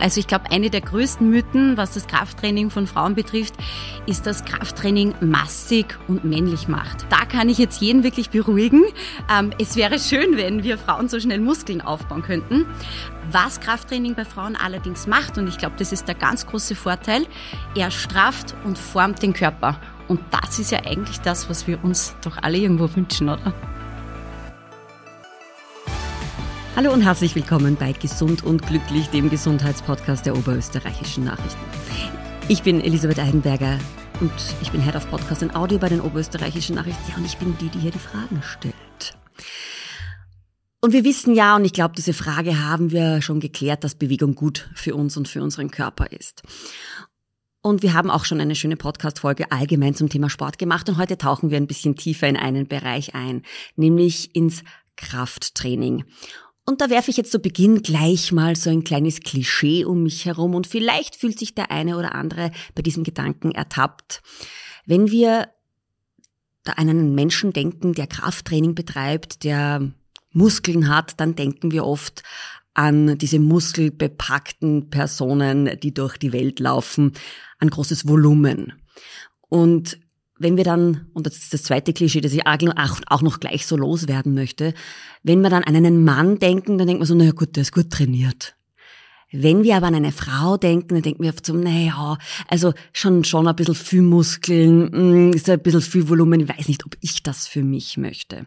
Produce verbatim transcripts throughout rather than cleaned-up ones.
Also ich glaube, eine der größten Mythen, was das Krafttraining von Frauen betrifft, ist, dass Krafttraining massig und männlich macht. Da kann ich jetzt jeden wirklich beruhigen. Ähm, es wäre schön, wenn wir Frauen so schnell Muskeln aufbauen könnten. Was Krafttraining bei Frauen allerdings macht, und ich glaube, das ist der ganz große Vorteil, er strafft und formt den Körper. Und das ist ja eigentlich das, was wir uns doch alle irgendwo wünschen, oder? Hallo und herzlich willkommen bei Gesund und Glücklich, dem Gesundheitspodcast der Oberösterreichischen Nachrichten. Ich bin Elisabeth Eidenberger und ich bin Head of Podcast und Audio bei den Oberösterreichischen Nachrichten. Ja, und ich bin die, die hier die Fragen stellt. Und wir wissen ja, und ich glaube, diese Frage haben wir schon geklärt, dass Bewegung gut für uns und für unseren Körper ist. Und wir haben auch schon eine schöne Podcast-Folge allgemein zum Thema Sport gemacht und heute tauchen wir ein bisschen tiefer in einen Bereich ein, nämlich ins Krafttraining. Und da werfe ich jetzt zu Beginn gleich mal so ein kleines Klischee um mich herum und vielleicht fühlt sich der eine oder andere bei diesem Gedanken ertappt. Wenn wir da an einen Menschen denken, der Krafttraining betreibt, der Muskeln hat, dann denken wir oft an diese muskelbepackten Personen, die durch die Welt laufen, an großes Volumen. Und wenn wir dann, und das ist das zweite Klischee, das ich auch noch gleich so loswerden möchte, wenn wir dann an einen Mann denken, dann denkt man so, naja gut, der ist gut trainiert. Wenn wir aber an eine Frau denken, dann denken wir oft so, naja, also schon schon ein bisschen viel Muskeln, ist ein bisschen viel Volumen, ich weiß nicht, ob ich das für mich möchte.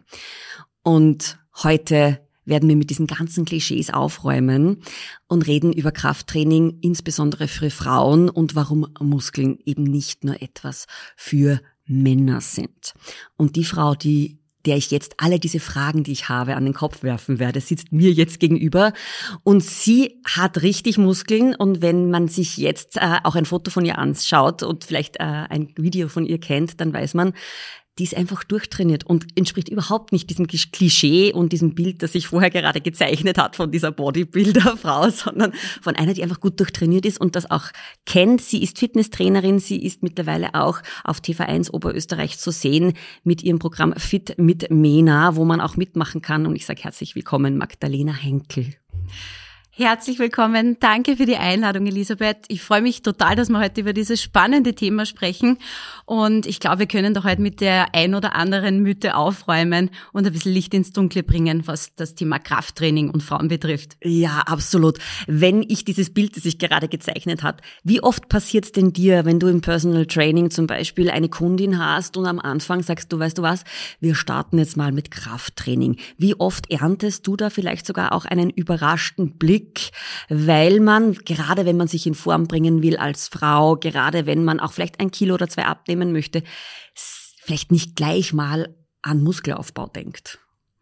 Und heute werden wir mit diesen ganzen Klischees aufräumen und reden über Krafttraining, insbesondere für Frauen und warum Muskeln eben nicht nur etwas für Männer sind. Und die Frau, die, der ich jetzt alle diese Fragen, die ich habe, an den Kopf werfen werde, sitzt mir jetzt gegenüber und sie hat richtig Muskeln und wenn man sich jetzt äh, auch ein Foto von ihr anschaut und vielleicht äh, ein Video von ihr kennt, dann weiß man, die ist einfach durchtrainiert und entspricht überhaupt nicht diesem Klischee und diesem Bild, das sich vorher gerade gezeichnet hat von dieser Bodybuilder-Frau, sondern von einer, die einfach gut durchtrainiert ist und das auch kennt. Sie ist Fitnesstrainerin, sie ist mittlerweile auch auf T V eins Oberösterreich zu sehen mit ihrem Programm Fit mit Mena, wo man auch mitmachen kann. Und ich sage herzlich willkommen, Magdalena Henkel. Herzlich willkommen. Danke für die Einladung, Elisabeth. Ich freue mich total, dass wir heute über dieses spannende Thema sprechen. Und ich glaube, wir können doch heute mit der ein oder anderen Mythe aufräumen und ein bisschen Licht ins Dunkle bringen, was das Thema Krafttraining und Frauen betrifft. Ja, absolut. Wenn ich dieses Bild, das sich gerade gezeichnet hat, wie oft passiert's denn dir, wenn du im Personal Training zum Beispiel eine Kundin hast und am Anfang sagst du, weißt du was, wir starten jetzt mal mit Krafttraining. Wie oft erntest du da vielleicht sogar auch einen überraschten Blick, weil man, gerade wenn man sich in Form bringen will als Frau, gerade wenn man auch vielleicht ein Kilo oder zwei abnehmen möchte, vielleicht nicht gleich mal an Muskelaufbau denkt?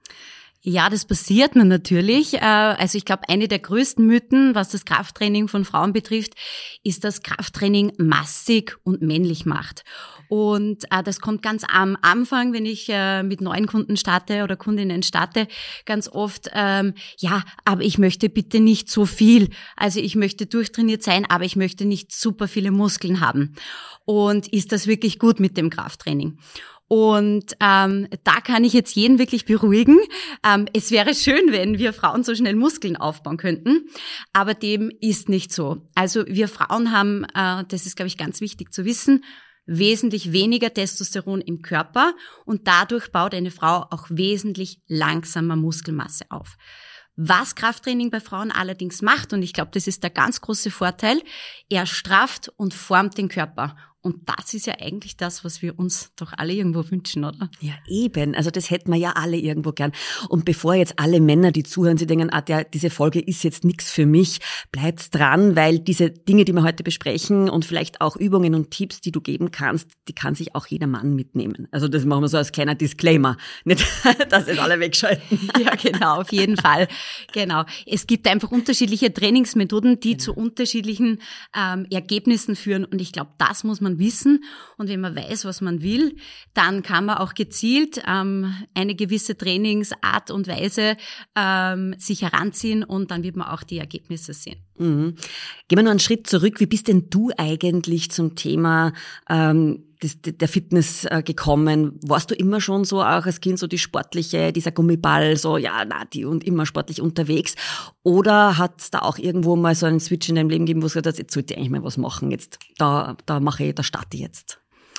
Ja, das passiert mir natürlich. Also ich glaube, eine der größten Mythen, was das Krafttraining von Frauen betrifft, ist, dass Krafttraining massig und männlich macht. Und äh, das kommt ganz am Anfang, wenn ich äh, mit neuen Kunden starte oder Kundinnen starte, ganz oft, ähm, ja, aber ich möchte bitte nicht so viel. Also ich möchte durchtrainiert sein, aber ich möchte nicht super viele Muskeln haben. Und ist das wirklich gut mit dem Krafttraining? Und ähm, da kann ich jetzt jeden wirklich beruhigen. Ähm, es wäre schön, wenn wir Frauen so schnell Muskeln aufbauen könnten, aber dem ist nicht so. Also wir Frauen haben, äh, das ist, glaube ich, ganz wichtig zu wissen, wesentlich weniger Testosteron im Körper und dadurch baut eine Frau auch wesentlich langsamer Muskelmasse auf. Was Krafttraining bei Frauen allerdings macht, und ich glaube, das ist der ganz große Vorteil, er strafft und formt den Körper. Und das ist ja eigentlich das, was wir uns doch alle irgendwo wünschen, oder? Ja, eben. Also das hätten wir ja alle irgendwo gern. Und bevor jetzt alle Männer, die zuhören, sie denken, ah, der, diese Folge ist jetzt nichts für mich, bleibt dran, weil diese Dinge, die wir heute besprechen und vielleicht auch Übungen und Tipps, die du geben kannst, die kann sich auch jeder Mann mitnehmen. Also das machen wir so als kleiner Disclaimer. Nicht, dass es alle wegschalten. Ja, genau, auf jeden Fall. Genau. Es gibt einfach unterschiedliche Trainingsmethoden, die genau. zu unterschiedlichen ähm, Ergebnissen führen. Und ich glaube, das muss man wissen. Und wenn man weiß, was man will, dann kann man auch gezielt ähm, eine gewisse Trainingsart und Weise ähm, sich heranziehen und dann wird man auch die Ergebnisse sehen. Mhm. Gehen wir noch einen Schritt zurück. Wie bist denn du eigentlich zum Thema ähm, des, der Fitness äh, gekommen? Warst du immer schon so auch als Kind so die sportliche, dieser Gummiball, so ja, na, die und immer sportlich unterwegs? Oder hat es da auch irgendwo mal so einen Switch in deinem Leben gegeben, wo du gesagt hast, jetzt sollte ich eigentlich mal was machen, jetzt da, da mache ich, da starte ich jetzt?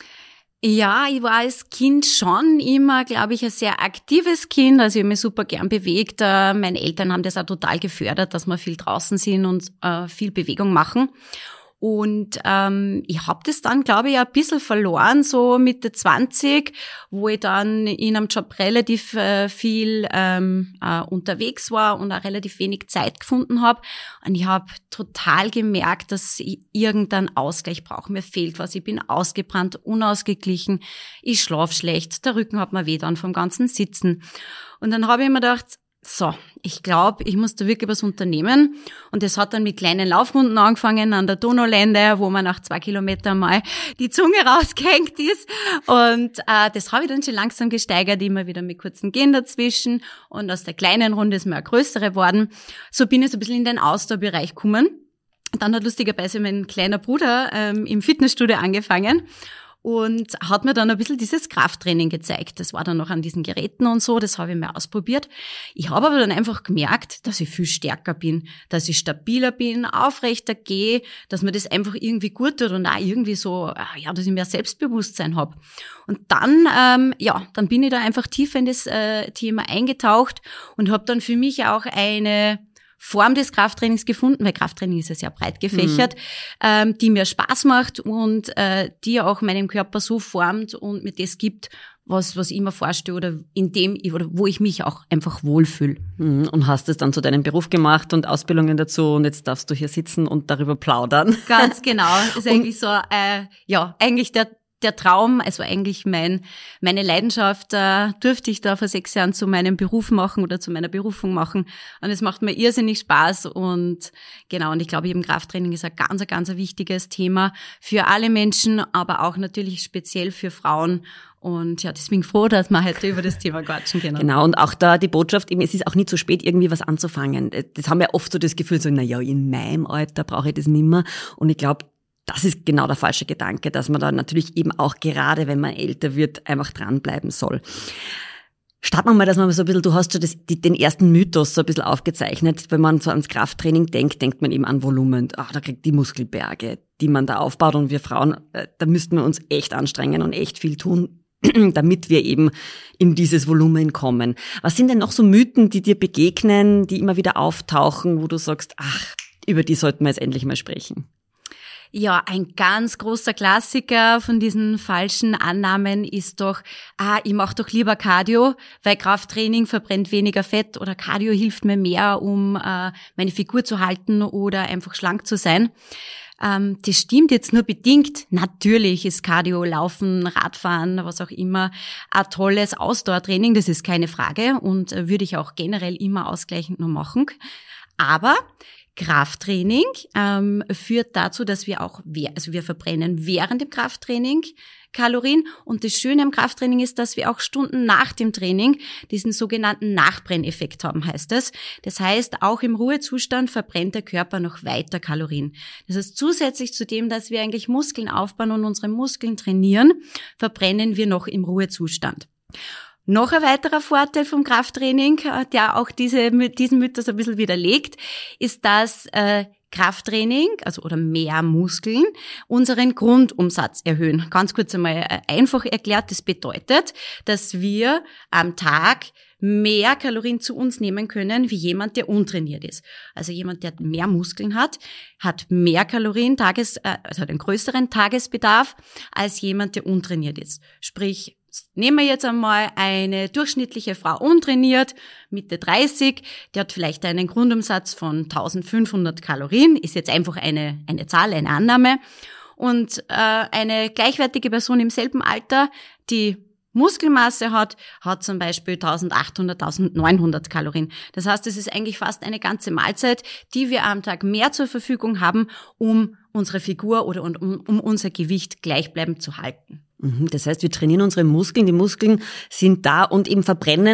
Ja, ich war als Kind schon immer, glaube ich, ein sehr aktives Kind. Also ich habe mich super gern bewegt. Meine Eltern haben das auch total gefördert, dass wir viel draußen sind und äh, viel Bewegung machen. Und ähm, ich habe das dann, glaube ich, ein bisschen verloren, so Mitte zwanzig, wo ich dann in einem Job relativ äh, viel ähm, äh, unterwegs war und auch relativ wenig Zeit gefunden habe. Und ich habe total gemerkt, dass ich irgendeinen Ausgleich brauche. Mir fehlt was, ich bin ausgebrannt, unausgeglichen, ich schlafe schlecht, der Rücken hat mir weh dann vom ganzen Sitzen. Und dann habe ich mir gedacht, so, ich glaube, ich muss da wirklich was unternehmen. Und das hat dann mit kleinen Laufrunden angefangen an der Donaulände, wo man nach zwei Kilometern mal die Zunge rausgehängt ist. Und äh, das habe ich dann schon langsam gesteigert, immer wieder mit kurzen Gehen dazwischen. Und aus der kleinen Runde ist mir eine größere geworden. So bin ich so ein bisschen in den Ausdauerbereich gekommen. Dann hat lustigerweise mein kleiner Bruder ähm, im Fitnessstudio angefangen. Und hat mir dann ein bisschen dieses Krafttraining gezeigt. Das war dann noch an diesen Geräten und so, das habe ich mir ausprobiert. Ich habe aber dann einfach gemerkt, dass ich viel stärker bin, dass ich stabiler bin, aufrechter gehe, dass mir das einfach irgendwie gut tut und auch irgendwie so, ja, dass ich mehr Selbstbewusstsein habe. Und dann, ähm, ja, dann bin ich da einfach tiefer in das äh, Thema eingetaucht und habe dann für mich auch eine Form des Krafttrainings gefunden, weil Krafttraining ist ja sehr breit gefächert, mhm. ähm, die mir Spaß macht und äh, die auch meinen Körper so formt und mir das gibt, was was ich mir vorstelle oder in dem ich, oder wo ich mich auch einfach wohlfühle. Mhm. Und hast es dann zu deinem Beruf gemacht und Ausbildungen dazu und jetzt darfst du hier sitzen und darüber plaudern. Ganz genau. Das ist eigentlich so, äh, ja, eigentlich der Der Traum, es war eigentlich mein, meine Leidenschaft, äh, durfte ich da vor sechs Jahren zu meinem Beruf machen oder zu meiner Berufung machen. Und es macht mir irrsinnig Spaß. Und genau, und ich glaube, eben Krafttraining ist ein ganz, ganz ein wichtiges Thema für alle Menschen, aber auch natürlich speziell für Frauen. Und ja, deswegen froh, dass wir heute über das Thema quatschen können. Genau, und auch da die Botschaft, eben, es ist auch nie zu spät, irgendwie was anzufangen. Das haben wir oft so das Gefühl, so, na ja, in meinem Alter brauche ich das nimmer. Und ich glaube, das ist genau der falsche Gedanke, dass man da natürlich eben auch gerade, wenn man älter wird, einfach dranbleiben soll. Starten wir mal, dass man so ein bisschen, du hast schon das, die, den ersten Mythos so ein bisschen aufgezeichnet. Wenn man so ans Krafttraining denkt, denkt man eben an Volumen. Ah, da kriegt die Muskelberge, die man da aufbaut. Und wir Frauen, da müssten wir uns echt anstrengen und echt viel tun, damit wir eben in dieses Volumen kommen. Was sind denn noch so Mythen, die dir begegnen, die immer wieder auftauchen, wo du sagst, ach, über die sollten wir jetzt endlich mal sprechen? Ja, ein ganz großer Klassiker von diesen falschen Annahmen ist doch, ah, ich mache doch lieber Cardio, weil Krafttraining verbrennt weniger Fett oder Cardio hilft mir mehr, um äh, meine Figur zu halten oder einfach schlank zu sein. Ähm, das stimmt jetzt nur bedingt. Natürlich ist Cardio, Laufen, Radfahren, was auch immer, ein tolles Ausdauertraining, das ist keine Frage und äh, würde ich auch generell immer ausgleichend nur machen. Aber Krafttraining ähm, führt dazu, dass wir auch, also wir verbrennen während dem Krafttraining Kalorien. Und das Schöne am Krafttraining ist, dass wir auch Stunden nach dem Training diesen sogenannten Nachbrenneffekt haben, heißt es. Das heißt, auch im Ruhezustand verbrennt der Körper noch weiter Kalorien. Das heißt, zusätzlich zu dem, dass wir eigentlich Muskeln aufbauen und unsere Muskeln trainieren, verbrennen wir noch im Ruhezustand. Noch ein weiterer Vorteil vom Krafttraining, der auch diese, diesen Mythos ein bisschen widerlegt, ist, dass äh, Krafttraining, also oder mehr Muskeln, unseren Grundumsatz erhöhen. Ganz kurz einmal einfach erklärt, das bedeutet, dass wir am Tag mehr Kalorien zu uns nehmen können, wie jemand, der untrainiert ist. Also jemand, der mehr Muskeln hat, hat mehr Kalorien, Tages, also hat einen größeren Tagesbedarf, als jemand, der untrainiert ist. Sprich, nehmen wir jetzt einmal eine durchschnittliche Frau untrainiert, Mitte dreißig, die hat vielleicht einen Grundumsatz von eintausendfünfhundert Kalorien, ist jetzt einfach eine, eine Zahl, eine Annahme. Und äh, eine gleichwertige Person im selben Alter, die Muskelmasse hat, hat zum Beispiel eintausendachthundert, eintausendneunhundert Kalorien. Das heißt, es ist eigentlich fast eine ganze Mahlzeit, die wir am Tag mehr zur Verfügung haben, um unsere Figur oder um, um unser Gewicht gleichbleibend zu halten. Das heißt, wir trainieren unsere Muskeln, die Muskeln sind da und eben verbrennen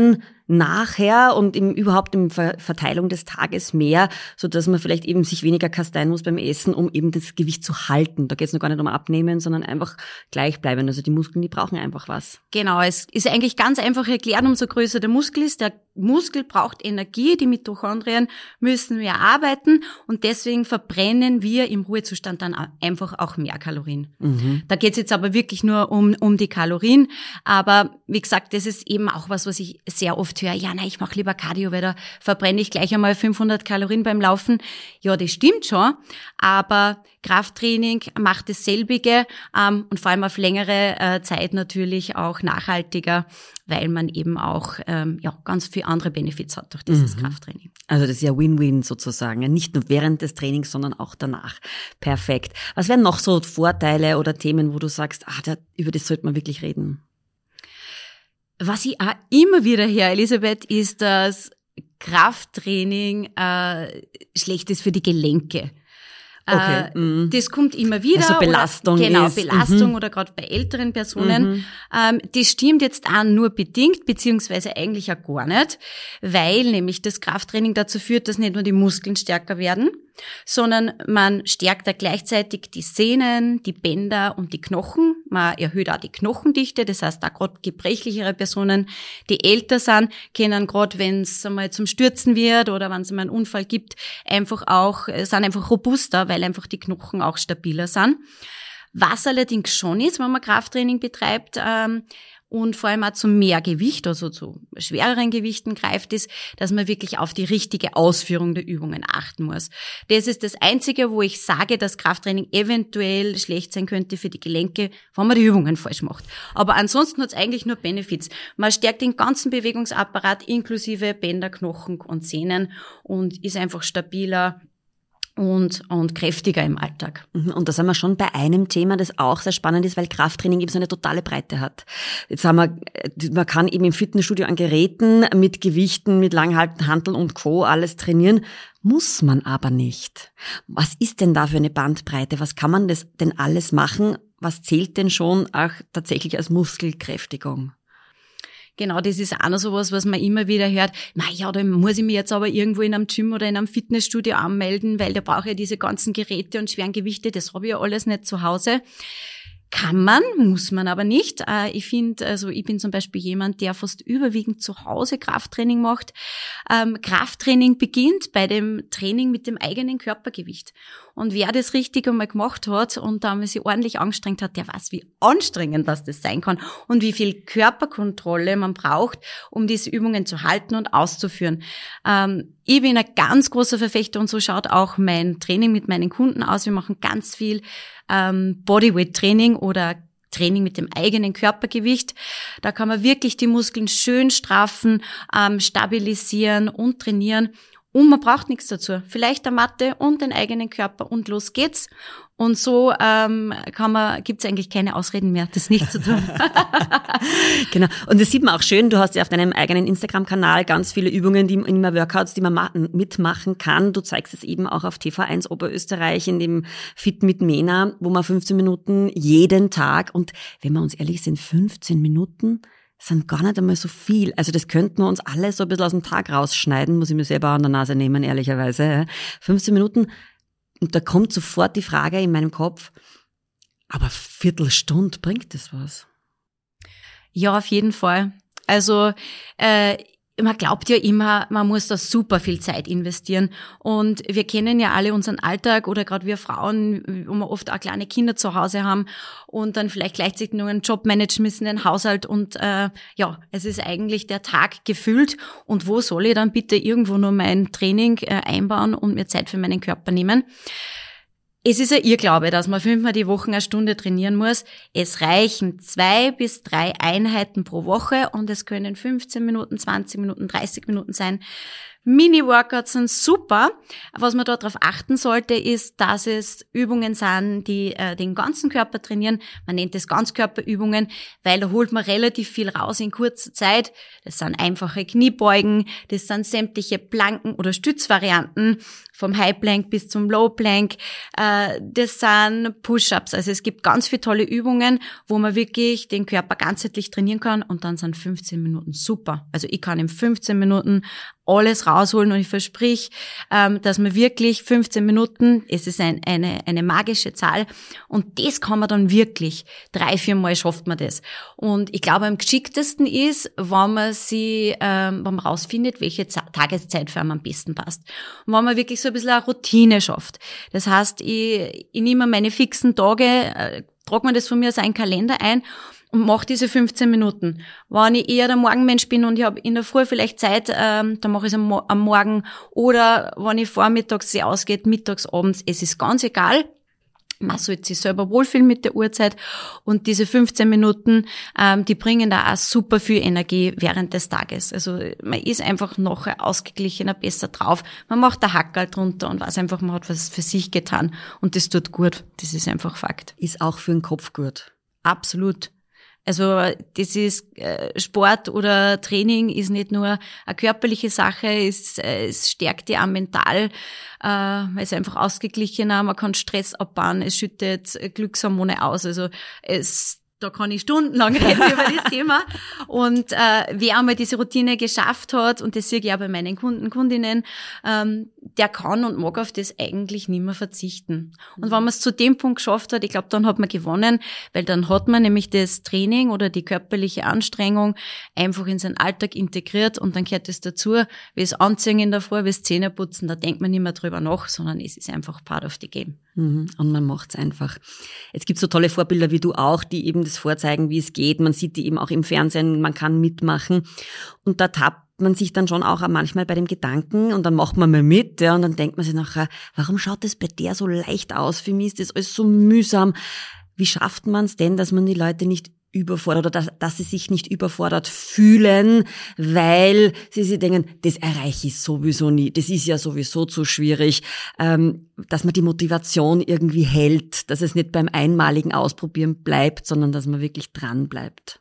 nachher und im, überhaupt in Ver- Verteilung des Tages mehr, so dass man vielleicht eben sich weniger kasteien muss beim Essen, um eben das Gewicht zu halten. Da geht es noch gar nicht um Abnehmen, sondern einfach gleich bleiben. Also die Muskeln, die brauchen einfach was. Genau, es ist eigentlich ganz einfach erklärt, umso größer der Muskel ist. Der Muskel braucht Energie, die Mitochondrien müssen wir arbeiten und deswegen verbrennen wir im Ruhezustand dann einfach auch mehr Kalorien. Mhm. Da geht es jetzt aber wirklich nur um, um die Kalorien, aber wie gesagt, das ist eben auch was, was ich sehr oft höre. Ja, nein, ich mache lieber Cardio, weil da verbrenne ich gleich einmal fünfhundert Kalorien beim Laufen. Ja, das stimmt schon, aber Krafttraining macht dasselbige ähm, und vor allem auf längere äh, Zeit natürlich auch nachhaltiger, weil man eben auch ähm, ja ganz viele andere Benefits hat durch dieses mhm. Krafttraining. Also das ist ja Win-Win sozusagen, ja, nicht nur während des Trainings, sondern auch danach. Perfekt. Was wären noch so Vorteile oder Themen, wo du sagst, ah, da, über das sollte man wirklich reden? Was ich auch immer wieder höre, Elisabeth, ist, dass Krafttraining äh, schlecht ist für die Gelenke. Okay. Äh, mm. Das kommt immer wieder. Also Belastung oder, Genau, ist, Belastung mm-hmm. oder gerade bei älteren Personen. Mhm. Ähm, das stimmt jetzt auch nur bedingt, beziehungsweise eigentlich auch gar nicht, weil nämlich das Krafttraining dazu führt, dass nicht nur die Muskeln stärker werden, sondern man stärkt da gleichzeitig die Sehnen, die Bänder und die Knochen. Man erhöht auch die Knochendichte, das heißt auch gerade gebrechlichere Personen, die älter sind, können gerade, wenn es einmal zum Stürzen wird oder wenn es mal einen Unfall gibt, einfach auch, sind einfach robuster, weil einfach die Knochen auch stabiler sind. Was allerdings schon ist, wenn man Krafttraining betreibt, ähm, und vor allem auch zu mehr Gewicht, also zu schwereren Gewichten greift, ist, dass man wirklich auf die richtige Ausführung der Übungen achten muss. Das ist das Einzige, wo ich sage, dass Krafttraining eventuell schlecht sein könnte für die Gelenke, wenn man die Übungen falsch macht. Aber ansonsten hat es eigentlich nur Benefits. Man stärkt den ganzen Bewegungsapparat inklusive Bänder, Knochen und Sehnen und ist einfach stabiler und und kräftiger im Alltag. Und da sind wir schon bei einem Thema, das auch sehr spannend ist, weil Krafttraining eben so eine totale Breite hat. Jetzt haben wir, man kann eben im Fitnessstudio an Geräten mit Gewichten, mit langhalten Hanteln und Co. alles trainieren, muss man aber nicht. Was ist denn da für eine Bandbreite? Was kann man das denn alles machen? Was zählt denn schon auch tatsächlich als Muskelkräftigung? Genau, das ist auch noch sowas, was man immer wieder hört. Na ja, da muss ich mich jetzt aber irgendwo in einem Gym oder in einem Fitnessstudio anmelden, weil da brauche ich ja diese ganzen Geräte und schweren Gewichte, das habe ich ja alles nicht zu Hause. Kann man, muss man aber nicht. Ich finde, also ich bin zum Beispiel jemand, der fast überwiegend zu Hause Krafttraining macht. Ähm, Krafttraining beginnt bei dem Training mit dem eigenen Körpergewicht. Und wer das richtig einmal gemacht hat und da sich ordentlich angestrengt hat, der weiß, wie anstrengend das, das sein kann und wie viel Körperkontrolle man braucht, um diese Übungen zu halten und auszuführen. Ähm, ich bin ein ganz großer Verfechter und so schaut auch mein Training mit meinen Kunden aus. Wir machen ganz viel ähm, Bodyweight-Training oder Training mit dem eigenen Körpergewicht. Da kann man wirklich die Muskeln schön straffen, ähm, stabilisieren und trainieren. Und man braucht nichts dazu. Vielleicht eine Matte und den eigenen Körper und los geht's. Und so ähm, kann man, gibt's eigentlich keine Ausreden mehr, das nicht zu tun. Genau. Und das sieht man auch schön. Du hast ja auf deinem eigenen Instagram-Kanal ganz viele Übungen, die immer Workouts, die man ma- mitmachen kann. Du zeigst es eben auch auf T V eins Oberösterreich in dem Fit mit Mena, wo man fünfzehn Minuten jeden Tag, und wenn wir uns ehrlich sind, fünfzehn Minuten sind gar nicht einmal so viel. Also das könnten wir uns alle so ein bisschen aus dem Tag rausschneiden, muss ich mir selber an der Nase nehmen, ehrlicherweise. fünfzehn Minuten, und da kommt sofort die Frage in meinem Kopf, aber Viertelstunde, bringt das was? Ja, auf jeden Fall. Also äh, man glaubt ja immer, man muss da super viel Zeit investieren. Und wir kennen ja alle unseren Alltag oder gerade wir Frauen, wo wir oft auch kleine Kinder zu Hause haben und dann vielleicht gleichzeitig nur einen Job managen müssen, den Haushalt. Und äh, ja, es ist eigentlich der Tag gefüllt. Und wo soll ich dann bitte irgendwo nur mein Training äh, einbauen und mir Zeit für meinen Körper nehmen? Es ist ein Irrglaube, dass man fünfmal die Woche eine Stunde trainieren muss. Es reichen zwei bis drei Einheiten pro Woche und es können fünfzehn Minuten, zwanzig Minuten, dreißig Minuten sein. Mini-Workouts sind super. Was man darauf achten sollte, ist, dass es Übungen sind, die äh, den ganzen Körper trainieren. Man nennt es Ganzkörperübungen, weil da holt man relativ viel raus in kurzer Zeit. Das sind einfache Kniebeugen, das sind sämtliche Planken- oder Stützvarianten, vom High Plank bis zum Low Plank. Äh, das sind Push-Ups. Also es gibt ganz viele tolle Übungen, wo man wirklich den Körper ganzheitlich trainieren kann, und dann sind fünfzehn Minuten super. Also ich kann in fünfzehn Minuten alles rausholen, und ich versprich, ähm, dass man wirklich fünfzehn Minuten, es ist ein, eine, eine magische Zahl, und das kann man dann wirklich, drei, vier Mal schafft man das. Und ich glaube, am geschicktesten ist, wenn man sie, ähm, wenn man rausfindet, welche Z- Tageszeit für einen am besten passt. Und wenn man wirklich so ein bisschen eine Routine schafft. Das heißt, ich, ich nehme meine fixen Tage, äh, trage mir das von mir aus einen Kalender ein und mache diese fünfzehn Minuten. Wenn ich eher der Morgenmensch bin und ich habe in der Früh vielleicht Zeit, ähm, dann mache ich es am, Mo- am Morgen. Oder wenn ich vormittags sie ausgeht, mittags, abends, es ist ganz egal. Man sollte sich selber wohlfühlen mit der Uhrzeit. Und diese fünfzehn Minuten, ähm, die bringen da auch super viel Energie während des Tages. Also man ist einfach nachher ausgeglichener, besser drauf. Man macht da Hackerl drunter und weiß einfach, man hat was für sich getan. Und das tut gut. Das ist einfach Fakt. Ist auch für den Kopf gut. Absolut. Also das ist äh, Sport oder Training ist nicht nur eine körperliche Sache, es, äh, es stärkt die auch mental, äh, weil es einfach ausgeglichener, man kann Stress abbauen, es schüttet Glückshormone aus, also es da kann ich stundenlang reden über das Thema. Und äh, wer einmal diese Routine geschafft hat, und das sehe ich auch bei meinen Kunden, Kundinnen, ähm, der kann und mag auf das eigentlich nicht mehr verzichten. Und wenn man es zu dem Punkt geschafft hat, ich glaube, dann hat man gewonnen, weil dann hat man nämlich das Training oder die körperliche Anstrengung einfach in seinen Alltag integriert, und dann gehört es dazu, wie es Anziehen in der Früh, wie es Zähneputzen, da denkt man nicht mehr drüber nach, sondern es ist einfach part of the game. Und man macht's einfach. Es gibt so tolle Vorbilder wie du auch, die eben das vorzeigen, wie es geht. Man sieht die eben auch im Fernsehen, man kann mitmachen. Und da tappt man sich dann schon auch manchmal bei dem Gedanken, und dann macht man mal mit, ja, und dann denkt man sich nachher, warum schaut das bei der so leicht aus? Für mich ist das alles so mühsam. Wie schafft man es denn, dass man die Leute nicht überfordert, oder dass, dass sie sich nicht überfordert fühlen, weil sie sich denken, das erreiche ich sowieso nie, das ist ja sowieso zu schwierig, ähm, dass man die Motivation irgendwie hält, dass es nicht beim einmaligen Ausprobieren bleibt, sondern dass man wirklich dran bleibt.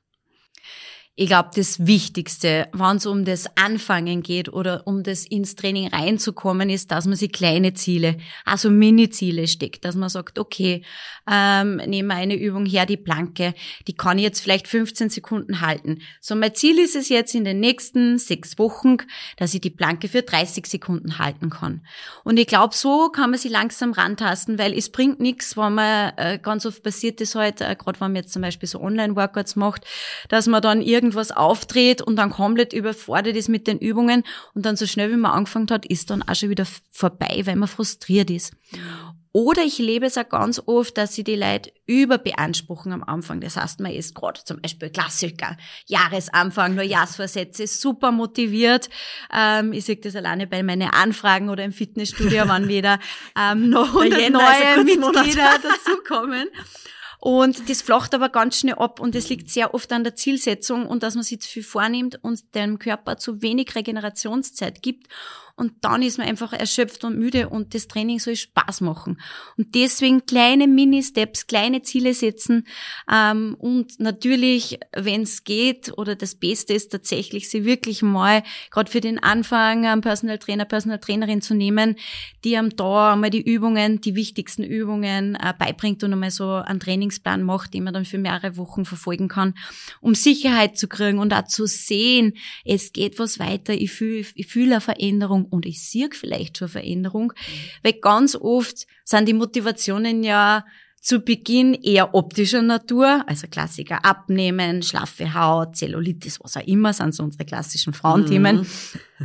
Ich glaube, das Wichtigste, wenn es um das Anfangen geht oder um das ins Training reinzukommen, ist, dass man sich kleine Ziele, also Mini-Ziele steckt, dass man sagt, okay, ähm, nehmen wir eine Übung her, die Planke, die kann ich jetzt vielleicht fünfzehn Sekunden halten. So, mein Ziel ist es jetzt in den nächsten sechs Wochen, dass ich die Planke für dreißig Sekunden halten kann. Und ich glaube, so kann man sich langsam rantasten, weil es bringt nichts, wenn man, äh, ganz oft passiert das halt, äh, gerade wenn man jetzt zum Beispiel so Online-Workouts macht, dass man dann irgendwas aufdreht und dann komplett überfordert ist mit den Übungen, und dann so schnell, wie man angefangen hat, ist dann auch schon wieder vorbei, weil man frustriert ist. Oder ich lebe es auch ganz oft, dass sie die Leute überbeanspruchen am Anfang. Das heißt, man ist gerade zum Beispiel Klassiker, Jahresanfang, Neujahrsvorsätze, super motiviert. Ähm, ich sehe das alleine bei meinen Anfragen oder im Fitnessstudio, wann wieder ähm, noch hundert neue Mitglieder dazukommen. Und das flacht aber ganz schnell ab, und es liegt sehr oft an der Zielsetzung und dass man sich zu viel vornimmt und dem Körper zu wenig Regenerationszeit gibt. Und dann ist man einfach erschöpft und müde, und das Training soll Spaß machen. Und deswegen kleine Mini-Steps, kleine Ziele setzen. Ähm, und natürlich, wenn es geht, oder das Beste ist tatsächlich, sie wirklich mal, gerade für den Anfang, einen Personal Trainer, Personal Trainerin zu nehmen, die am da einmal die Übungen, die wichtigsten Übungen äh, beibringt und einmal so einen Trainingsplan macht, den man dann für mehrere Wochen verfolgen kann, um Sicherheit zu kriegen und auch zu sehen, es geht was weiter, ich fühle ich fühl eine Veränderung. Und ich sehe vielleicht schon Veränderung, mhm. weil ganz oft sind die Motivationen ja zu Beginn eher optischer Natur, also Klassiker abnehmen, schlaffe Haut, Zellulitis, was auch immer, sind so unsere klassischen Frauenthemen. Mhm.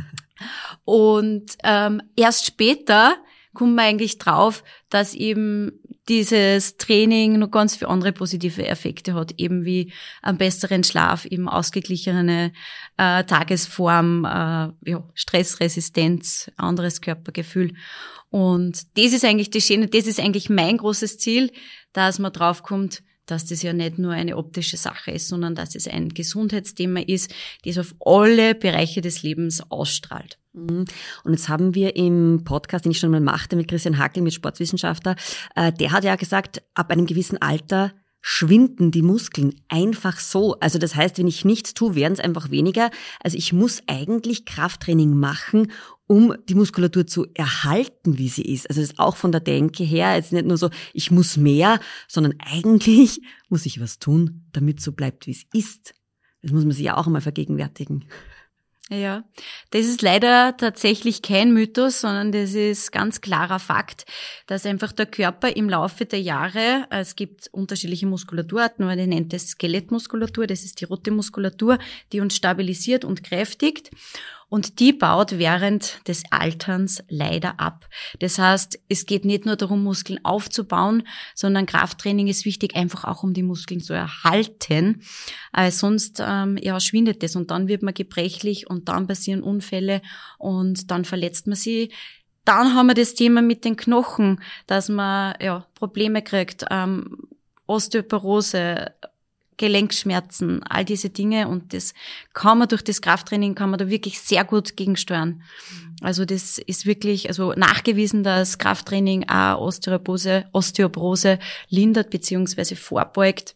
Und ähm, erst später kommt man eigentlich drauf, dass eben dieses Training noch ganz viele andere positive Effekte hat, eben wie einen besseren Schlaf, eben ausgeglichenere äh, Tagesform, äh, ja, Stressresistenz, anderes Körpergefühl. Und das ist eigentlich das Schöne, das ist eigentlich mein großes Ziel, dass man draufkommt, dass das ja nicht nur eine optische Sache ist, sondern dass es ein Gesundheitsthema ist, das auf alle Bereiche des Lebens ausstrahlt. Und jetzt haben wir im Podcast, den ich schon mal machte, mit Christian Hackel, mit Sportwissenschaftler, äh, der hat ja gesagt, ab einem gewissen Alter schwinden die Muskeln einfach so. Also das heißt, wenn ich nichts tue, werden es einfach weniger. Also ich muss eigentlich Krafttraining machen, um die Muskulatur zu erhalten, wie sie ist. Also das ist auch von der Denke her jetzt nicht nur so, ich muss mehr, sondern eigentlich muss ich was tun, damit so bleibt, wie es ist. Das muss man sich ja auch einmal vergegenwärtigen. Ja, das ist leider tatsächlich kein Mythos, sondern das ist ganz klarer Fakt, dass einfach der Körper im Laufe der Jahre, es gibt unterschiedliche Muskulaturarten, man nennt das Skelettmuskulatur, das ist die rote Muskulatur, die uns stabilisiert und kräftigt. Und die baut während des Alterns leider ab. Das heißt, es geht nicht nur darum, Muskeln aufzubauen, sondern Krafttraining ist wichtig, einfach auch um die Muskeln zu erhalten. Äh, sonst ähm, ja, schwindet das und dann wird man gebrechlich und dann passieren Unfälle und dann verletzt man sie. Dann haben wir das Thema mit den Knochen, dass man ja Probleme kriegt, ähm, Osteoporose, Gelenkschmerzen, all diese Dinge und das kann man durch das Krafttraining, kann man da wirklich sehr gut gegensteuern. Also das ist wirklich also nachgewiesen, dass Krafttraining auch Osteoporose, Osteoporose lindert beziehungsweise vorbeugt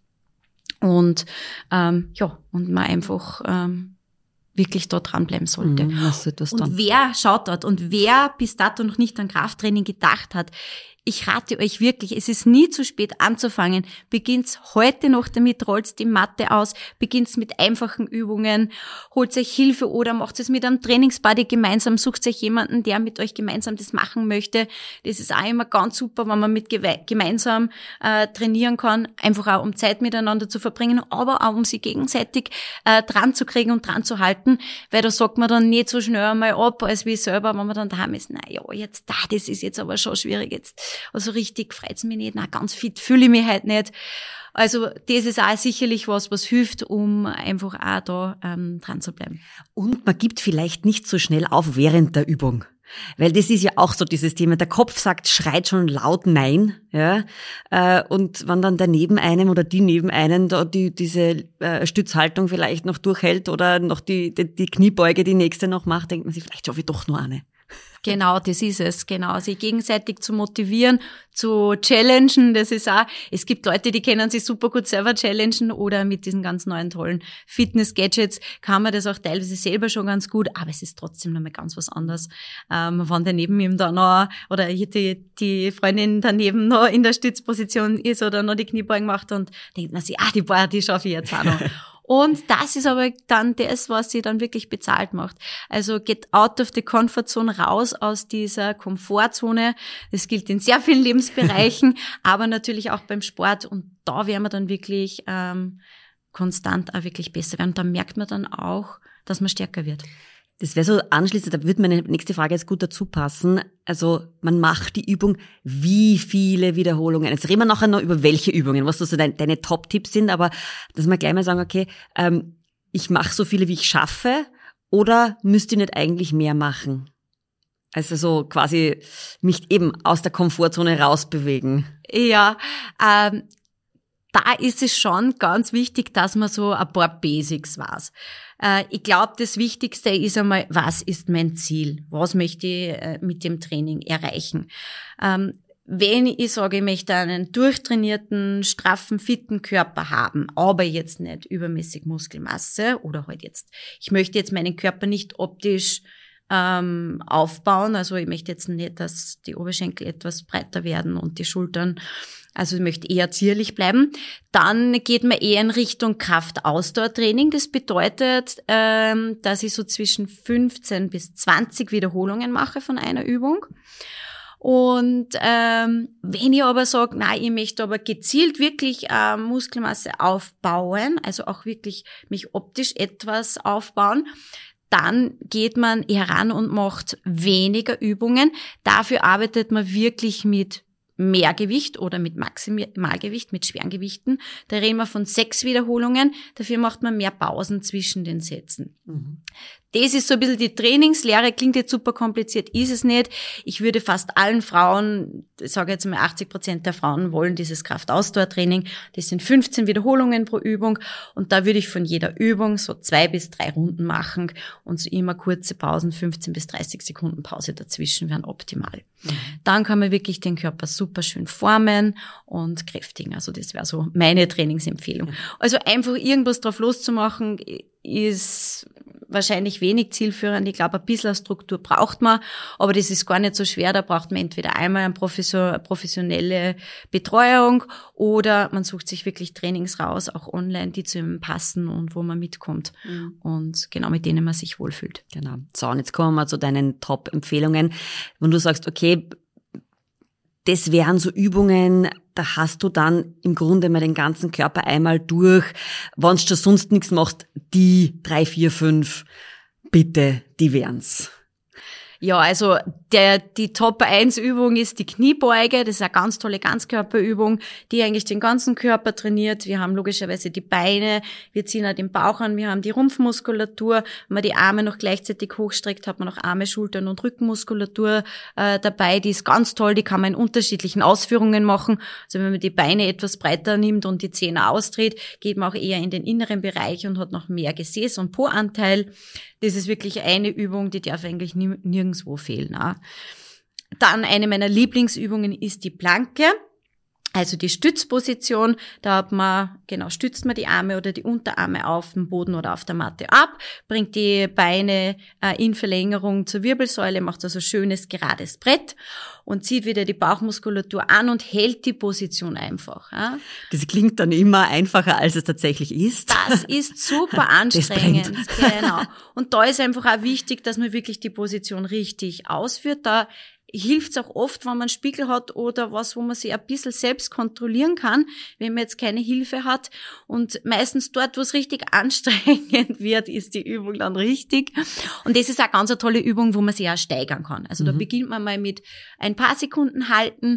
und ähm, ja und man einfach ähm, wirklich da dranbleiben sollte. Mhm, was wird das und dann? Wer schaut dort und wer bis dato noch nicht an Krafttraining gedacht hat, ich rate euch wirklich, es ist nie zu spät anzufangen. Beginnt's heute noch damit, rollt die Matte aus, beginnt's mit einfachen Übungen, holt euch Hilfe oder macht es mit einem Trainingsbuddy gemeinsam, sucht euch jemanden, der mit euch gemeinsam das machen möchte. Das ist auch immer ganz super, wenn man mit gemeinsam äh, trainieren kann, einfach auch um Zeit miteinander zu verbringen, aber auch um sie gegenseitig äh, dran zu kriegen und dran zu halten, weil da sagt man dann nicht so schnell einmal ab, als wie selber, wenn man dann daheim ist, na ja, jetzt da, das ist jetzt aber schon schwierig jetzt. Also richtig freut's mich nicht, na ganz fit fühle ich mich halt nicht. Also das ist auch sicherlich was, was hilft, um einfach auch da ähm, dran zu bleiben. Und man gibt vielleicht nicht so schnell auf während der Übung. Weil das ist ja auch so dieses Thema. Der Kopf sagt, schreit schon laut Nein, ja. Und wenn dann der neben einem oder die neben einem da die, diese Stützhaltung vielleicht noch durchhält oder noch die, die, die Kniebeuge die nächste noch macht, denkt man sich, vielleicht schaffe ich doch nur eine. Genau, das ist es, genau. Sich gegenseitig zu motivieren, zu challengen, das ist auch, es gibt Leute, die können sich super gut selber challengen oder mit diesen ganz neuen tollen Fitness-Gadgets kann man das auch teilweise selber schon ganz gut, aber es ist trotzdem nochmal ganz was anderes. Ähm, wenn der neben ihm da noch, oder die, die Freundin daneben noch in der Stützposition ist oder noch die Kniebeugen macht und denkt man sich, ah, die Bar, die schaffe ich jetzt auch noch. Und das ist aber dann das, was sie dann wirklich bezahlt macht. Also get out of the comfort zone, raus aus dieser Komfortzone. Das gilt in sehr vielen Lebensbereichen, aber natürlich auch beim Sport. Und da werden wir dann wirklich ähm, konstant auch wirklich besser werden. Und da merkt man dann auch, dass man stärker wird. Das wäre so anschließend, da würde meine nächste Frage jetzt gut dazu passen. Also man macht die Übung, wie viele Wiederholungen? Jetzt reden wir nachher noch über welche Übungen, was so deine, deine Top-Tipps sind, aber dass wir gleich mal sagen, okay, ähm, ich mache so viele, wie ich schaffe, oder müsst ihr nicht eigentlich mehr machen? Also so quasi mich eben aus der Komfortzone rausbewegen. Ja, ähm, da ist es schon ganz wichtig, dass man so ein paar Basics weiß. Äh, ich glaube, das Wichtigste ist einmal, was ist mein Ziel? Was möchte ich äh, mit dem Training erreichen? Ähm, wenn ich sage, ich möchte einen durchtrainierten, straffen, fitten Körper haben, aber jetzt nicht übermäßig Muskelmasse oder halt jetzt, ich möchte jetzt meinen Körper nicht optisch ähm, aufbauen, also ich möchte jetzt nicht, dass die Oberschenkel etwas breiter werden und die Schultern, also ich möchte eher zierlich bleiben. Dann geht man eher in Richtung Kraft-Ausdauertraining. Das bedeutet, ähm, dass ich so zwischen fünfzehn bis zwanzig Wiederholungen mache von einer Übung. Und ähm, wenn ich aber sage, nein, ich möchte aber gezielt wirklich äh, Muskelmasse aufbauen, also auch wirklich mich optisch etwas aufbauen, dann geht man heran und macht weniger Übungen. Dafür arbeitet man wirklich mit Mehrgewicht oder mit Maximalgewicht, mit schweren Gewichten. Da reden wir von sechs Wiederholungen. Dafür macht man mehr Pausen zwischen den Sätzen. Mhm. Das ist so ein bisschen die Trainingslehre, klingt jetzt super kompliziert, ist es nicht. Ich würde fast allen Frauen, ich sage jetzt mal achtzig Prozent der Frauen wollen dieses Kraftausdauertraining. Das sind fünfzehn Wiederholungen pro Übung und da würde ich von jeder Übung so zwei bis drei Runden machen und so immer kurze Pausen, fünfzehn bis dreißig Sekunden Pause dazwischen wären optimal. Mhm. Dann kann man wirklich den Körper super schön formen und kräftigen. Also das wäre so meine Trainingsempfehlung. Mhm. Also einfach irgendwas drauf loszumachen ist wahrscheinlich wenig zielführend. Ich glaube, ein bisschen Struktur braucht man, aber das ist gar nicht so schwer. Da braucht man entweder einmal eine professionelle Betreuung oder man sucht sich wirklich Trainings raus, auch online, die zu ihm passen und wo man mitkommt mhm. und genau mit denen man sich wohlfühlt. Genau. So, und jetzt kommen wir mal zu deinen Top-Empfehlungen. Wenn du sagst, okay, das wären so Übungen, da hast du dann im Grunde mal den ganzen Körper einmal durch. Wenn du sonst nichts machst, die drei, vier, fünf, bitte, die wären's. Ja, also der die Top eins Übung ist die Kniebeuge. Das ist eine ganz tolle Ganzkörperübung, die eigentlich den ganzen Körper trainiert. Wir haben logischerweise die Beine, wir ziehen auch den Bauch an, wir haben die Rumpfmuskulatur. Wenn man die Arme noch gleichzeitig hochstreckt, hat man noch Arme, Schultern und Rückenmuskulatur äh, dabei. Die ist ganz toll, die kann man in unterschiedlichen Ausführungen machen. Also wenn man die Beine etwas breiter nimmt und die Zähne ausdreht, geht man auch eher in den inneren Bereich und hat noch mehr Gesäß- und Po-Anteil. Das ist wirklich eine Übung, die darf eigentlich nirgendwo fehlen. Dann eine meiner Lieblingsübungen ist die Planke, also die Stützposition. Da hat man, genau, stützt man die Arme oder die Unterarme auf dem Boden oder auf der Matte ab, bringt die Beine äh, in Verlängerung zur Wirbelsäule, macht also schönes, gerades Brett und zieht wieder die Bauchmuskulatur an und hält die Position einfach. Ja. Das klingt dann immer einfacher, als es tatsächlich ist. Das ist super anstrengend. Genau. Und da ist einfach auch wichtig, dass man wirklich die Position richtig ausführt. Da hilft es auch oft, wenn man einen Spiegel hat oder was, wo man sich ein bisschen selbst kontrollieren kann, wenn man jetzt keine Hilfe hat. Und meistens dort, wo es richtig anstrengend wird, ist die Übung dann richtig. Und das ist auch ganz eine tolle Übung, wo man sich auch steigern kann. Also mhm. da beginnt man mal mit ein paar Sekunden halten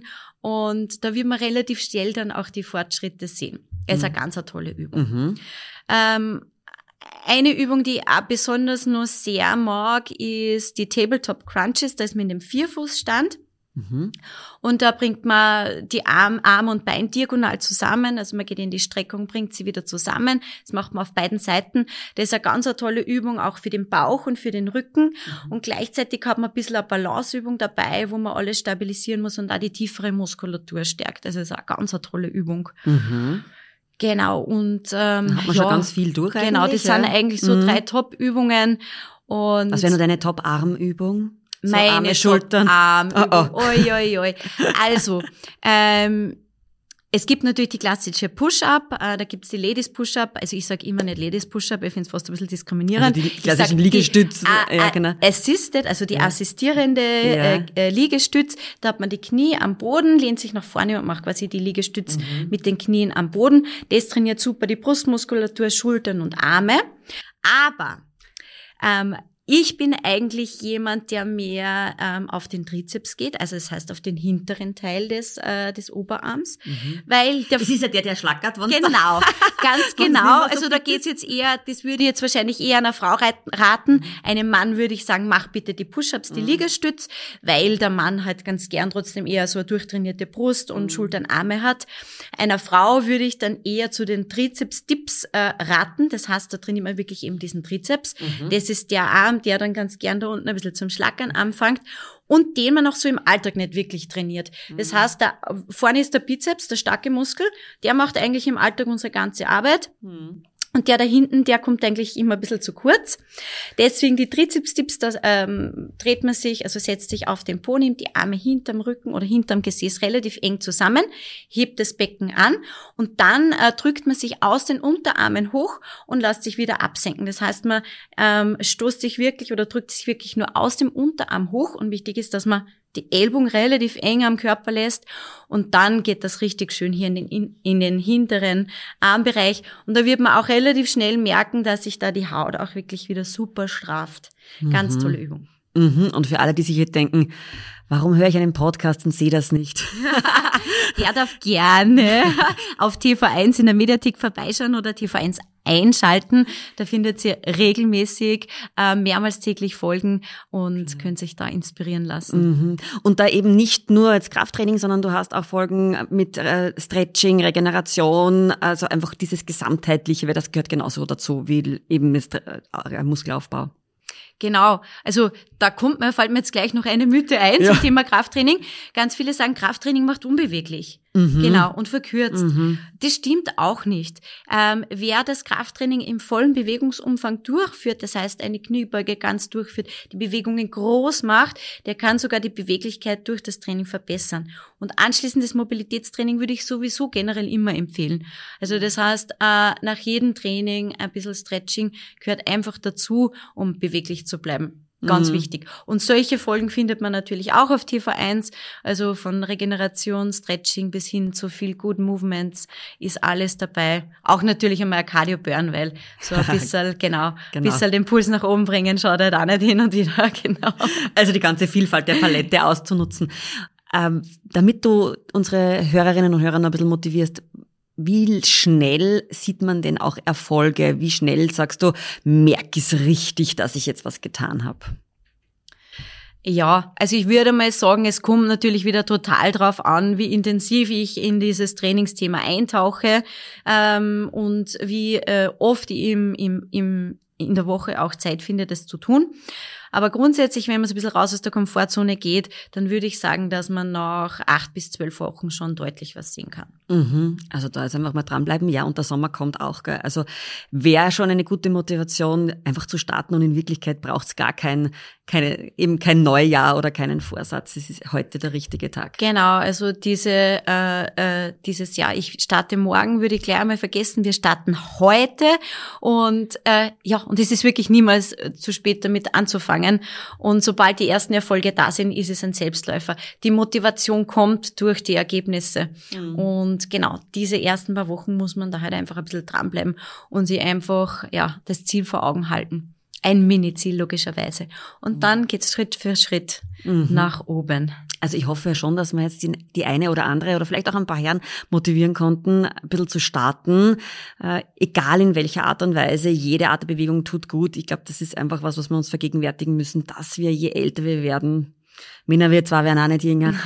und da wird man relativ schnell dann auch die Fortschritte sehen. Das ist mhm. eine ganz eine tolle Übung. Mhm. Ähm, Eine Übung, die ich auch besonders nur sehr mag, ist die Tabletop Crunches. Da ist man in dem Vierfußstand. Mhm. Und da bringt man die Arm, Arm und Bein diagonal zusammen. Also man geht in die Streckung, bringt sie wieder zusammen. Das macht man auf beiden Seiten. Das ist eine ganz eine tolle Übung, auch für den Bauch und für den Rücken. Mhm. Und gleichzeitig hat man ein bisschen eine Balanceübung dabei, wo man alles stabilisieren muss und auch die tiefere Muskulatur stärkt. Also das ist eine ganz eine tolle Übung. Mhm. Genau, und ähm, da hat man ja, schon ganz viel durch. Genau, das ja. sind eigentlich so mhm. drei Top-Übungen. Und was wäre nur deine Top-Arm-Übung? So meine Arme, Schultern. Top-Arm-Übung. Oh, oh. Oi, oi, oi. Also, ähm, es gibt natürlich die klassische Push-Up, äh, da gibt's die Ladies Push-Up, also ich sage immer nicht Ladies Push-Up, ich finde es fast ein bisschen diskriminierend. Also die klassischen Liegestütze. Die, ja, genau. Assisted, also die ja. assistierende ja. äh, Liegestütz, da hat man die Knie am Boden, lehnt sich nach vorne und macht quasi die Liegestütz mhm. mit den Knien am Boden. Das trainiert super die Brustmuskulatur, Schultern und Arme. Aber ähm, ich bin eigentlich jemand, der mehr ähm, auf den Trizeps geht, also das heißt auf den hinteren Teil des äh, des Oberarms, mhm. weil der das ist ja der, der schlackert. Genau, ganz genau. Also da geht's jetzt eher, das würde ich jetzt wahrscheinlich eher einer Frau raten. Mhm. Einem Mann würde ich sagen, mach bitte die Push-ups, die mhm. Liegestütz, weil der Mann halt ganz gern trotzdem eher so eine durchtrainierte Brust und mhm. Schultern, Arme hat. Einer Frau würde ich dann eher zu den Trizeps-Dips äh, raten. Das heißt, da trainiert man wirklich eben diesen Trizeps. Mhm. Das ist der Arm, der dann ganz gern da unten ein bisschen zum Schlackern anfängt und den man auch so im Alltag nicht wirklich trainiert. Das mhm. heißt, da vorne ist der Bizeps, der starke Muskel, der macht eigentlich im Alltag unsere ganze Arbeit. Mhm. Und der da hinten, der kommt eigentlich immer ein bisschen zu kurz. Deswegen die Trizeps-Dips, da ähm, dreht man sich, also setzt sich auf den Po, nimmt die Arme hinterm Rücken oder hinterm Gesäß relativ eng zusammen, hebt das Becken an und dann äh, drückt man sich aus den Unterarmen hoch und lässt sich wieder absenken. Das heißt, man ähm, stoßt sich wirklich oder drückt sich wirklich nur aus dem Unterarm hoch und wichtig ist, dass man die Ellbogen relativ eng am Körper lässt und dann geht das richtig schön hier in den, in, in den hinteren Armbereich und da wird man auch relativ schnell merken, dass sich da die Haut auch wirklich wieder super strafft. Mhm. Ganz tolle Übung. Mhm. Und für alle, die sich jetzt denken, warum höre ich einen Podcast und sehe das nicht? Der darf gerne auf T V eins in der Mediathek vorbeischauen oder T V eins einschalten. Da findet ihr regelmäßig äh, mehrmals täglich Folgen und genau. könnt sich da inspirieren lassen. Mhm. Und da eben nicht nur als Krafttraining, sondern du hast auch Folgen mit äh, Stretching, Regeneration, also einfach dieses Gesamtheitliche, weil das gehört genauso dazu wie eben mit, äh, Muskelaufbau. Genau, also da kommt mir, fällt mir jetzt gleich noch eine Mythe ein ja. zum Thema Krafttraining. Ganz viele sagen, Krafttraining macht unbeweglich. Mhm. Genau, und verkürzt. Mhm. Das stimmt auch nicht. Ähm, wer das Krafttraining im vollen Bewegungsumfang durchführt, das heißt eine Kniebeuge ganz durchführt, die Bewegungen groß macht, der kann sogar die Beweglichkeit durch das Training verbessern. Und anschließendes Mobilitätstraining würde ich sowieso generell immer empfehlen. Also das heißt, äh, nach jedem Training ein bisschen Stretching gehört einfach dazu, um beweglich zu bleiben. Ganz mhm. wichtig. Und solche Folgen findet man natürlich auch auf T V eins. Also von Regeneration, Stretching bis hin zu Feel Good Movements ist alles dabei. Auch natürlich einmal ein Cardio Burn, weil so ein bisschen, genau, genau. bisschen den Puls nach oben bringen, schaut halt auch nicht hin und wieder, genau. Also die ganze Vielfalt der Palette auszunutzen. Ähm, damit du unsere Hörerinnen und Hörer noch ein bisschen motivierst, wie schnell sieht man denn auch Erfolge? Wie schnell sagst du, merk ich's richtig, dass ich jetzt was getan habe? Ja, also ich würde mal sagen, es kommt natürlich wieder total drauf an, wie intensiv ich in dieses Trainingsthema eintauche ähm, und wie äh, oft ich im, im, im, in der Woche auch Zeit finde, das zu tun. Aber grundsätzlich, wenn man so ein bisschen raus aus der Komfortzone geht, dann würde ich sagen, dass man nach acht bis zwölf Wochen schon deutlich was sehen kann. Mhm. Also da ist einfach mal dranbleiben. Ja, und der Sommer kommt auch, gell? Also wäre schon eine gute Motivation, einfach zu starten, und in Wirklichkeit braucht es gar kein, keine, eben kein Neujahr oder keinen Vorsatz. Es ist heute der richtige Tag. Genau, also diese, äh, äh, dieses Jahr, ich starte morgen, würde ich gleich einmal vergessen, wir starten heute, und äh, ja, und es ist wirklich niemals äh, zu spät damit anzufangen. Und sobald die ersten Erfolge da sind, ist es ein Selbstläufer. Die Motivation kommt durch die Ergebnisse. Mhm. Und genau, diese ersten paar Wochen muss man da halt einfach ein bisschen dranbleiben und sich einfach, ja, das Ziel vor Augen halten. Ein Mini-Ziel logischerweise. Und dann geht's Schritt für Schritt mhm. nach oben. Also ich hoffe schon, dass wir jetzt die, die eine oder andere oder vielleicht auch ein paar Herren motivieren konnten, ein bisschen zu starten. Äh, egal in welcher Art und Weise, jede Art der Bewegung tut gut. Ich glaube, das ist einfach was, was wir uns vergegenwärtigen müssen, dass wir, je älter wir werden, Männer, wir zwar werden auch nicht jünger,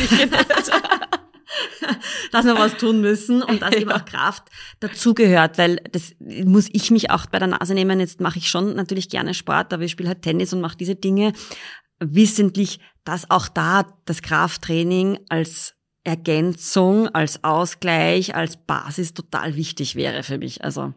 dass wir was tun müssen und dass eben auch Kraft dazugehört, weil das muss ich mich auch bei der Nase nehmen. Jetzt mache ich schon natürlich gerne Sport, aber ich spiele halt Tennis und mache diese Dinge wissentlich, dass auch da das Krafttraining als Ergänzung, als Ausgleich, als Basis total wichtig wäre für mich. Also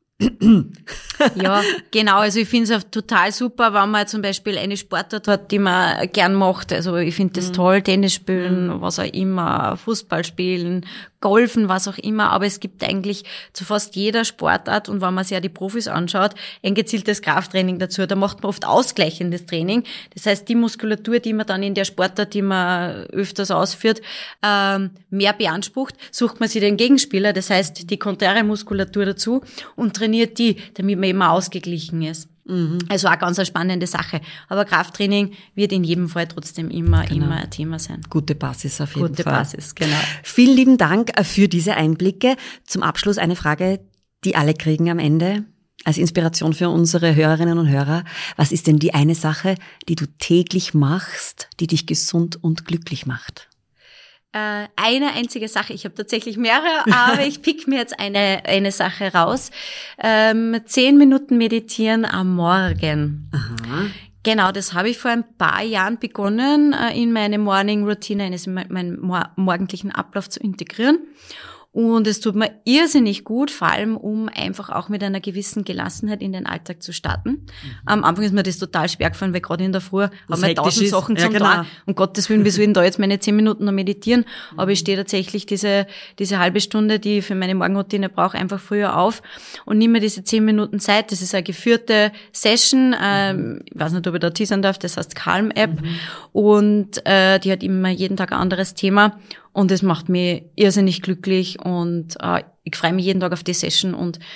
ja, genau. Also ich finde es auch total super, wenn man zum Beispiel eine Sportart hat, die man gern macht. Also ich finde das mhm. toll, Tennis spielen, mhm. was auch immer, Fußball spielen, Golfen, was auch immer. Aber es gibt eigentlich zu fast jeder Sportart, und wenn man sich ja die Profis anschaut, ein gezieltes Krafttraining dazu. Da macht man oft ausgleichendes Training. Das heißt, die Muskulatur, die man dann in der Sportart, die man öfters ausführt, ähm, mehr beansprucht, sucht man sich den Gegenspieler, das heißt die konträre Muskulatur dazu, und trainiert die, damit man eben ausgeglichen ist. Mhm. Also auch ganz eine spannende Sache. Aber Krafttraining wird in jedem Fall trotzdem immer, genau. immer ein Thema sein. Gute Basis auf jeden Gute Fall. Gute Basis, genau. Vielen lieben Dank für diese Einblicke. Zum Abschluss eine Frage, die alle kriegen am Ende, als Inspiration für unsere Hörerinnen und Hörer. Was ist denn die eine Sache, die du täglich machst, die dich gesund und glücklich macht? Äh, eine einzige Sache, ich habe tatsächlich mehrere, aber ich pick mir jetzt eine eine Sache raus. Ähm, zehn Minuten meditieren am Morgen. Aha. Genau, das habe ich vor ein paar Jahren begonnen, äh, in meine Morning Routine, in meinen mor- morgendlichen Ablauf zu integrieren. Und es tut mir irrsinnig gut, vor allem um einfach auch mit einer gewissen Gelassenheit in den Alltag zu starten. Mhm. Am Anfang ist mir das total schwer gefallen, weil gerade in der Früh haben wir tausend ist. Sachen zum ja, genau. Tun. Um Gottes Willen, wie soll ich denn da jetzt meine zehn Minuten noch meditieren? Mhm. Aber ich stehe tatsächlich diese diese halbe Stunde, die ich für meine Morgenroutine brauche, einfach früher auf und nehme mir diese zehn Minuten Zeit. Das ist eine geführte Session. Ähm, ich weiß nicht, ob ich da teasern darf, das heißt Calm-App. Mhm. Und äh, die hat immer jeden Tag ein anderes Thema. Und es macht mich irrsinnig glücklich, und äh, ich freue mich jeden Tag auf die Session, und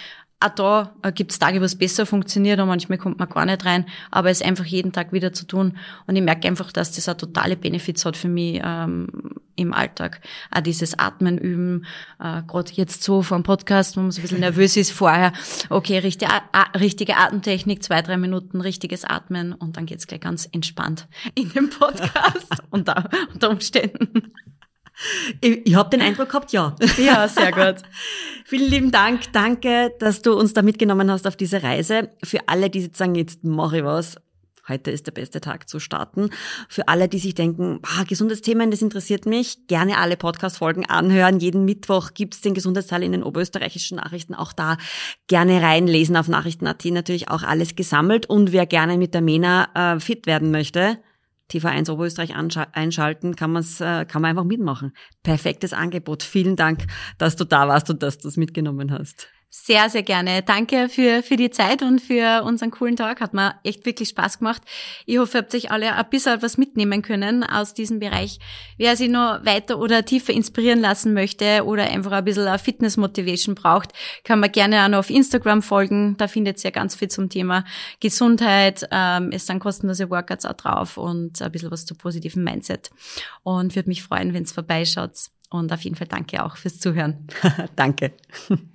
auch da äh, gibt es Tage, wo es besser funktioniert und manchmal kommt man gar nicht rein, aber es einfach jeden Tag wieder zu tun. Und ich merke einfach, dass das auch totale Benefits hat für mich ähm, im Alltag. Auch dieses Atmen üben, äh, gerade jetzt so vor dem Podcast, wo man so ein bisschen nervös ist vorher. Okay, richtige, a- richtige Atemtechnik, zwei, drei Minuten richtiges Atmen und dann geht's gleich ganz entspannt in den Podcast unter, unter Umständen. Ich, ich habe den Eindruck gehabt, ja. Ja, sehr gut. Vielen lieben Dank. Danke, dass du uns da mitgenommen hast auf diese Reise. Für alle, die jetzt sagen, jetzt mache ich was, heute ist der beste Tag zu starten. Für alle, die sich denken, ah, gesundes Thema, das interessiert mich, gerne alle Podcast-Folgen anhören. Jeden Mittwoch gibt's den Gesundheitsteil in den oberösterreichischen Nachrichten. Auch da gerne reinlesen auf Nachrichten Punkt a t, natürlich auch alles gesammelt. Und wer gerne mit der Mena äh, fit werden möchte, T V eins Oberösterreich einschalten, kann man's, äh, kann man einfach mitmachen. Perfektes Angebot. Vielen Dank, dass du da warst und dass du es mitgenommen hast. Sehr, sehr gerne. Danke für für die Zeit und für unseren coolen Tag. Hat mir echt wirklich Spaß gemacht. Ich hoffe, ihr habt euch alle ein bisschen was mitnehmen können aus diesem Bereich. Wer sich noch weiter oder tiefer inspirieren lassen möchte oder einfach ein bisschen eine Fitness-Motivation braucht, kann man gerne auch noch auf Instagram folgen. Da findet ihr ja ganz viel zum Thema Gesundheit. Ähm, es sind kostenlose Workouts auch drauf und ein bisschen was zu positiven Mindset. Und würde mich freuen, wenn es vorbeischaut. Und auf jeden Fall danke auch fürs Zuhören. Danke.